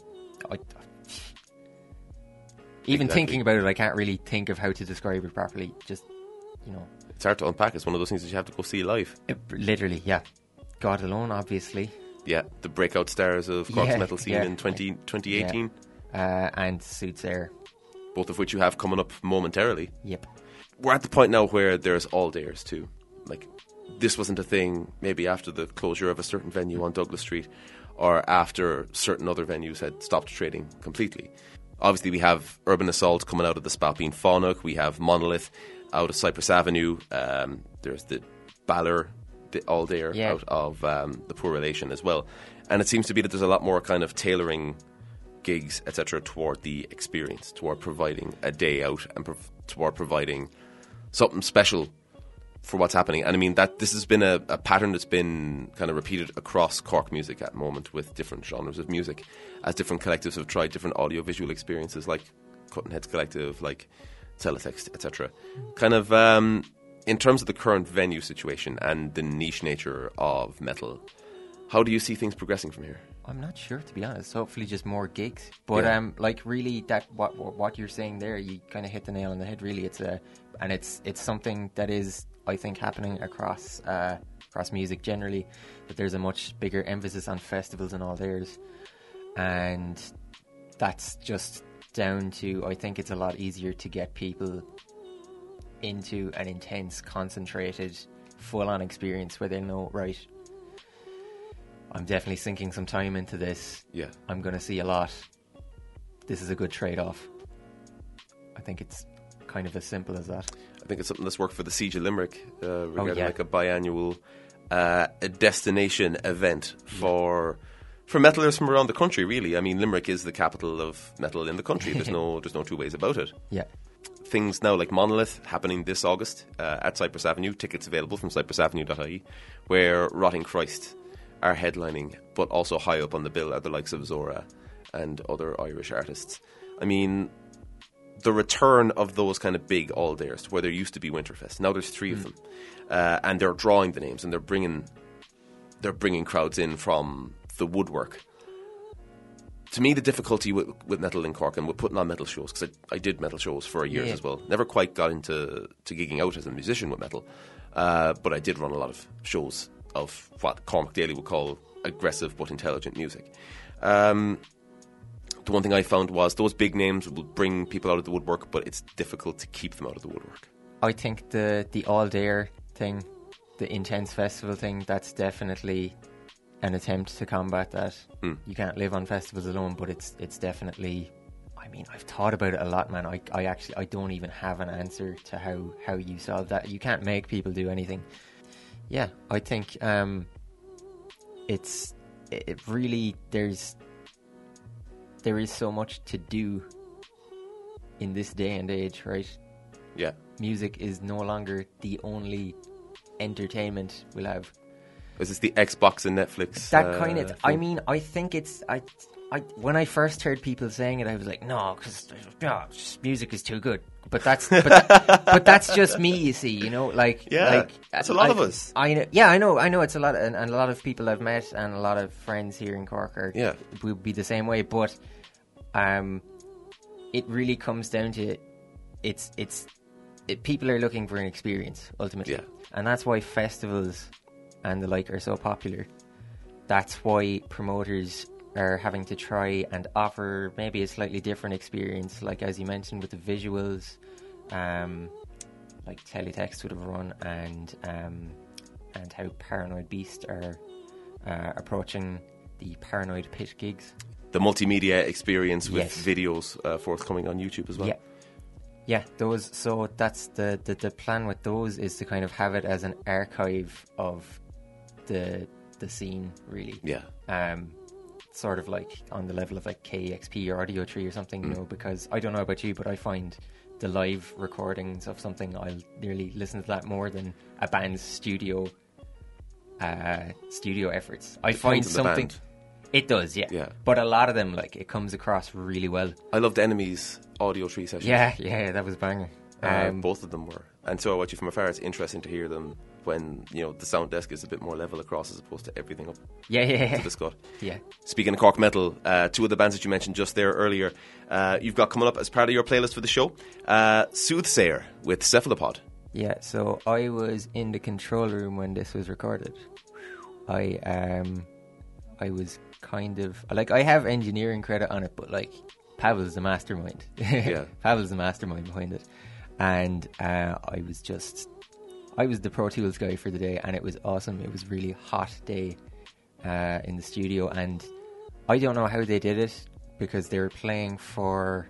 even Exactly. thinking about it, I can't really think of how to describe it properly. Just, you know, It's hard to unpack. It's one of those things that you have to go see live. literally, yeah. God Alone, obviously, Yeah, the breakout stars of Cork's Yeah, metal scene yeah. in 2018, and Suits Air. both of which you have coming up momentarily. Yep. We're at the point now where there's all-dayers too. Like, this wasn't a thing maybe after the closure of a certain venue on Douglas Street or after certain other venues had stopped trading completely. Obviously, we have Urban Assault coming out of the Spalpeen Fánacht. We have Monolith out of Cypress Avenue. There's the Balor, the all-dayer Yeah. out of the Poor Relation as well. And it seems to be that there's a lot more kind of tailoring gigs, etc., toward the experience, toward providing a day out and toward providing something special for what's happening. And I mean, that this has been a pattern that's been kind of repeated across Cork music at the moment with different genres of music, as different collectives have tried different audio-visual experiences, like Cutting Heads Collective, like Teletext, etc. Kind of, in terms of the current venue situation and the niche nature of metal, how do you see things progressing from here? I'm not sure, to be honest. Hopefully, just more gigs. But Yeah. really, that what you're saying there, you kind of hit the nail on the head. Really, it's something that is, I think, happening across music generally. That there's a much bigger emphasis on festivals and all theirs, and that's just down to, I think it's a lot easier to get people into an intense, concentrated, full-on experience where they know, right, I'm definitely sinking some time into this. Yeah. I'm going to see a lot. This is a good trade-off. I think it's kind of as simple as that. I think it's something that's worked for the Siege of Limerick regarding yeah. like a biannual a destination event for metalers from around the country. Really, I mean, Limerick is the capital of metal in the country. There's no two ways about it. Yeah. Things now like Monolith happening this August at Cypress Avenue. Tickets available from cypressavenue.ie, where Rotting Christ are headlining, but also high up on the bill are the likes of Zora and other Irish artists. I mean, the return of those kind of big all-dayers, where there used to be Winterfest. Now there's 3 of them, and they're drawing the names, and they're bringing crowds in from the woodwork. To me, the difficulty with metal in Cork and with putting on metal shows, because I did metal shows for years Yeah. as well. Never quite got into gigging out as a musician with metal, but I did run a lot of shows of what Cormac Daly would call aggressive but intelligent music. The one thing I found was those big names will bring people out of the woodwork, but it's difficult to keep them out of the woodwork. I think the all-dayer thing, the intense festival thing, that's definitely an attempt to combat that. You can't live on festivals alone, but it's definitely... I mean, I've thought about it a lot, man. I don't even have an answer to how you solve that. You can't make people do anything. Yeah, I think it really, there is so much to do in this day and age, right? Yeah. Music is no longer the only entertainment we'll have. Is this the Xbox and Netflix? That kind of... I thing? mean, I think it's... when I first heard people saying it, I was like, no, because music is too good. But that's that's just me, you see. You know, it's a lot of us. I know it's a lot, and a lot of people I've met and a lot of friends here in Cork would be the same way. But it really comes down to people are looking for an experience ultimately, and that's why festivals and the like are so popular. That's why promoters are having to try and offer maybe a slightly different experience, like as you mentioned with the visuals, like Teletext would have run, and how Paranoid Beast are approaching the Paranoid Pit gigs. The multimedia experience with videos forthcoming on YouTube as well. Yeah, those. So that's the plan with those, is to kind of have it as an archive of the scene, really. Yeah. Sort of like on the level of like KEXP or Audio Tree or something, you know, because I don't know about you, but I find the live recordings of something, I'll nearly listen to that more than a band's studio efforts. I find something. It does, yeah. But a lot of them, like, it comes across really well. I loved Enemy's Audio Tree sessions. Yeah, that was banging. Both of them were. And so I watch you from afar. It's interesting to hear them when, you know, the sound desk is a bit more level across as opposed to everything up to the scut. Yeah. Speaking of Cork metal, two of the bands that you mentioned just there earlier, you've got coming up as part of your playlist for the show, Soothsayer with Cephalopod. Yeah, so I was in the control room when this was recorded. I was kind of like, I have engineering credit on it, but like Pavel's the mastermind. Pavel's the mastermind behind it, and I was the Pro Tools guy for the day, and it was awesome. It was a really hot day in the studio, and I don't know how they did it, because they were playing for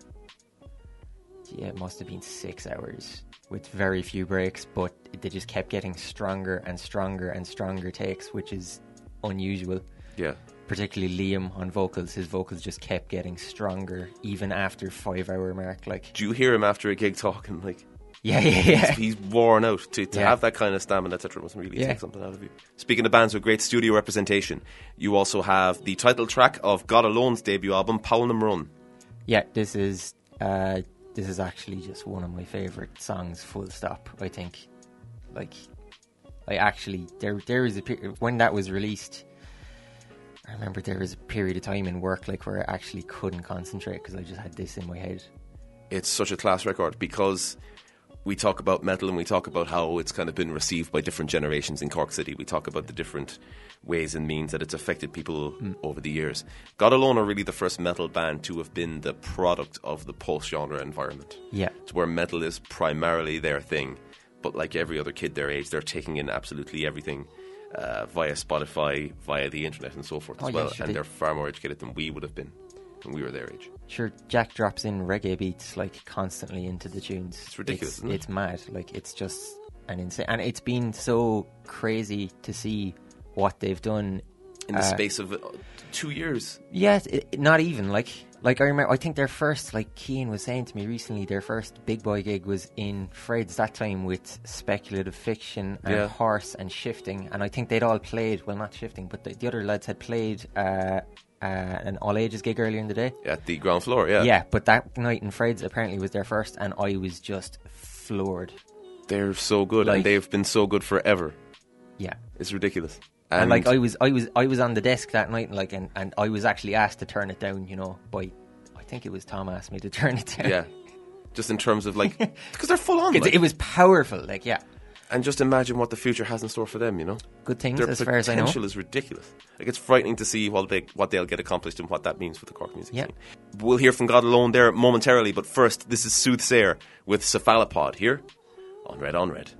it must have been 6 hours with very few breaks, but they just kept getting stronger and stronger and stronger takes, which is unusual. Yeah. Particularly Liam on vocals, his vocals just kept getting stronger even after 5 hour mark. Like, do you hear him after a gig talking like? Yeah. He's worn out. To have that kind of stamina, etc., must really take something out of you. Speaking of bands with great studio representation, you also have the title track of God Alone's debut album, Paul na Mrun. Yeah, this is actually just one of my favourite songs, full stop. I think, like, I actually there is a when that was released, I remember there was a period of time in work like where I actually couldn't concentrate because I just had this in my head. It's such a class record, because we talk about metal and we talk about how it's kind of been received by different generations in Cork City. We talk about the different ways and means that it's affected people over the years. God Alone are really the first metal band to have been the product of the post-genre environment. Yeah. It's where metal is primarily their thing, but like every other kid their age, they're taking in absolutely everything via Spotify, via the internet and so forth as well. Sure, and they're far more educated than we would have been when we were their age. Sure, Jack drops in reggae beats like constantly into the tunes. It's ridiculous, isn't it? It's mad. Like, it's just an insane, and it's been so crazy to see what they've done in the space of 2 years. Yes, not even like I remember. I think their first, like Cian was saying to me recently, their first big boy gig was in Fred's that time with Speculative Fiction and Horse and Shifting, and I think they'd all played, well, not Shifting, but the other lads had played an all ages gig earlier in the day at the ground floor. Yeah, but that night in Fred's apparently was their first, and I was just floored. They're so good, and they've been so good forever. Yeah, it's ridiculous. And like I was on the desk that night, like, and I was actually asked to turn it down, you know, by, I think it was Tom asked me to turn it down. Yeah, just in terms of like, because they're full on. It was powerful, like, yeah. And just imagine what the future has in store for them, you know. Good things, their as far as I know. Their potential is ridiculous. Like, it's frightening to see what they'll get accomplished and what that means for the Cork music scene. We'll hear from God Alone there momentarily, but first, this is Soothsayer with Cephalopod here on Red on Red.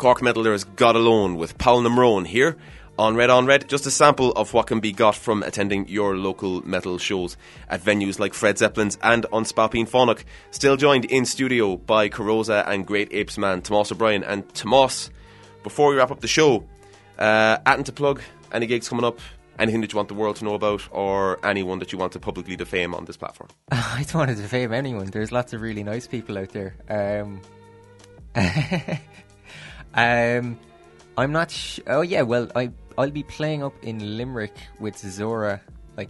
Cork meddlers got alone with Paul Namrone here on Red. Just a sample of what can be got from attending your local metal shows at venues like Fred Zeppelin's and on Spalpeen Fánacht. Still joined in studio by Corrosa and Great Apes man Tomás O'Brien. And Tomás, before we wrap up the show, anything to plug? Any gigs coming up? Anything that you want the world to know about, or anyone that you want to publicly defame on this platform? I don't want to defame anyone. There's lots of really nice people out there. I'm not. Oh yeah, well I'll be playing up in Limerick with Zora,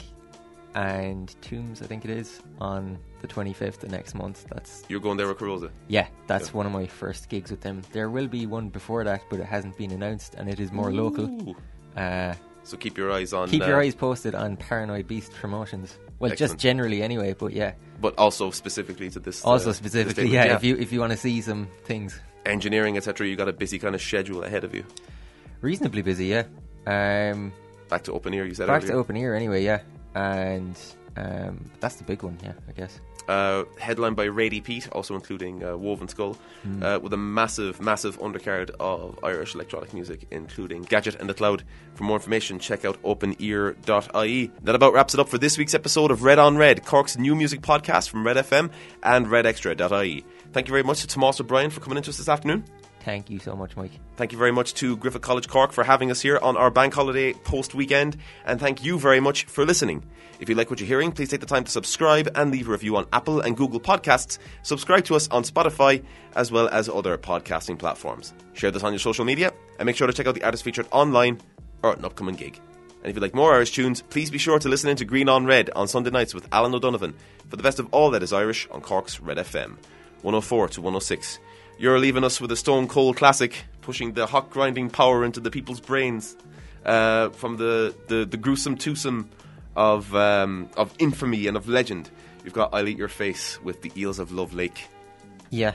and Tombs, I think it is, on the 25th of next month. You're going there with Corrosa? Yeah, that's one of my first gigs with them. There will be one before that, but it hasn't been announced, and it is more local. So keep your eyes on. Keep your eyes posted on Paranoid Beast Promotions. Well, excellent. Just generally anyway, but yeah. But also specifically to this. Also specifically, this yeah. If you want to see some things, engineering, etc., you got a busy kind of schedule ahead of you. Reasonably busy, yeah. Back to open ear, you said. Back earlier. to open ear, anyway, yeah. And that's the big one, yeah, I guess. Headlined by Rady Pete, also including Woven Skull, with a massive undercard of Irish electronic music, including Gadget and the Cloud. For more information, check out openear.ie. That about wraps it up for this week's episode of Red on Red, Cork's new music podcast from Red FM and redextra.ie. Thank you very much to Tomás O'Brien for coming into us this afternoon. Thank you so much, Mike. Thank you very much to Griffith College Cork for having us here on our bank holiday post-weekend. And thank you very much for listening. If you like what you're hearing, please take the time to subscribe and leave a review on Apple and Google Podcasts. Subscribe to us on Spotify as well as other podcasting platforms. Share this on your social media and make sure to check out the artists featured online or at an upcoming gig. And if you like more Irish tunes, please be sure to listen in to Green on Red on Sunday nights with Alan O'Donovan for the best of all that is Irish on Cork's Red FM, 104 to 106. You're leaving us with a stone cold classic, pushing the hot grinding power into the people's brains from the gruesome twosome of infamy and of legend. You've got I'll Eat Your Face with the Eels of Love Lake. Yeah,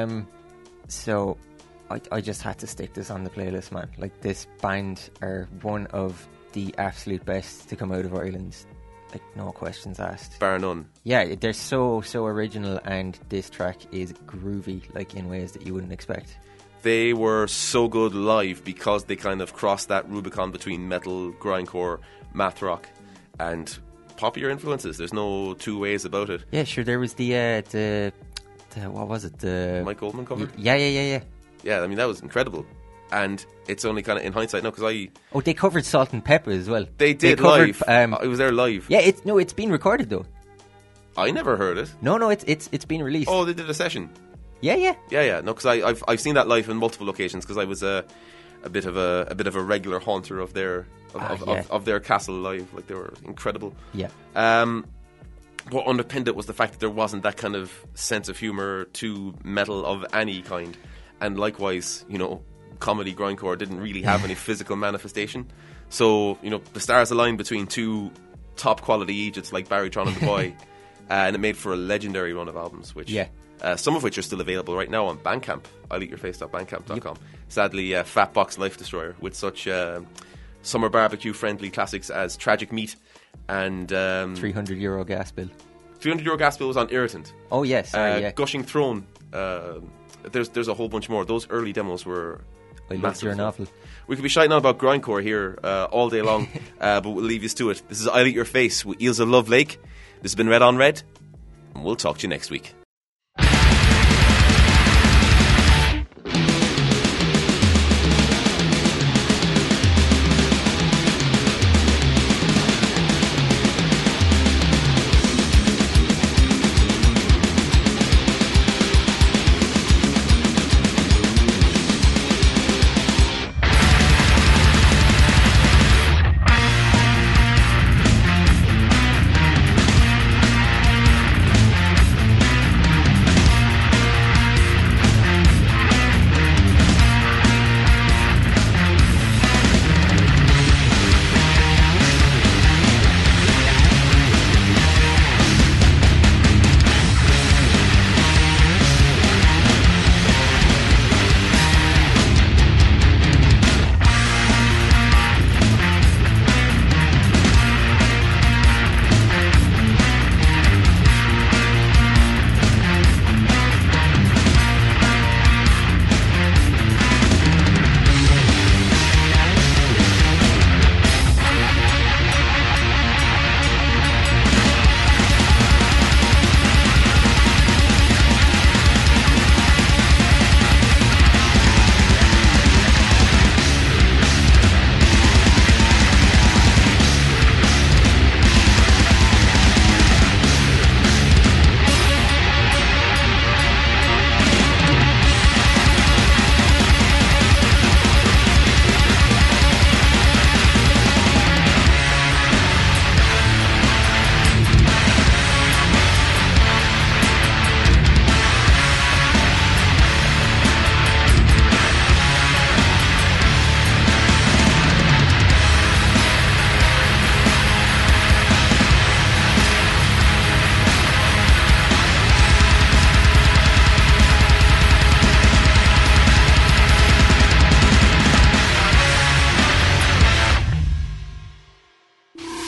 so I just had to stick this on the playlist, man. Like, this band are one of the absolute best to come out of Ireland. Like, no questions asked. Bar none. Yeah, they're so original, and this track is groovy, like, in ways that you wouldn't expect. They were so good live because they kind of crossed that Rubicon between metal, grindcore, math rock, and poppier influences. There's no two ways about it. Yeah, sure. There was the what was it? The Mike Goldman cover. Yeah. Yeah, I mean, that was incredible. And it's only kind of in hindsight now because they covered Salt and Pepper as well. They did live. It was there live. Yeah, it's been recorded though. I never heard it. No, it's been released. Oh, they did a session. Yeah. No, because I've seen that live in multiple locations because I was a bit of a regular haunter of their castle live. Like, they were incredible. Yeah. What underpinned it was the fact that there wasn't that kind of sense of humour to metal of any kind, and likewise, comedy grindcore didn't really have any physical manifestation. So, the stars aligned between two top quality Egypts like Barrytron and The Boy, and it made for a legendary run of albums, which some of which are still available right now on Bandcamp. I'llEatYourFace.bandcamp.com. Yep. Sadly, Fatbox Life Destroyer, with such summer barbecue friendly classics as Tragic Meat and €300 gas bill. €300 gas bill was on Irritant. Oh yes, Gushing Throne. There's a whole bunch more. Those early demos were massive. Novel. We could be shouting on about grindcore here all day long, but we'll leave you to it. This is I'll Eat Your Face with Eels of Love Lake. This has been Red on Red, and we'll talk to you next week.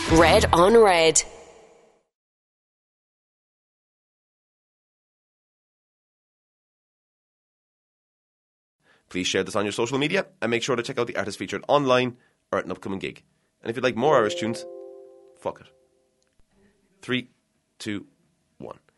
Red on Red. Please share this on your social media and make sure to check out the artists featured online or at an upcoming gig. And if you'd like more Irish tunes, fuck it. 3, 2, 1.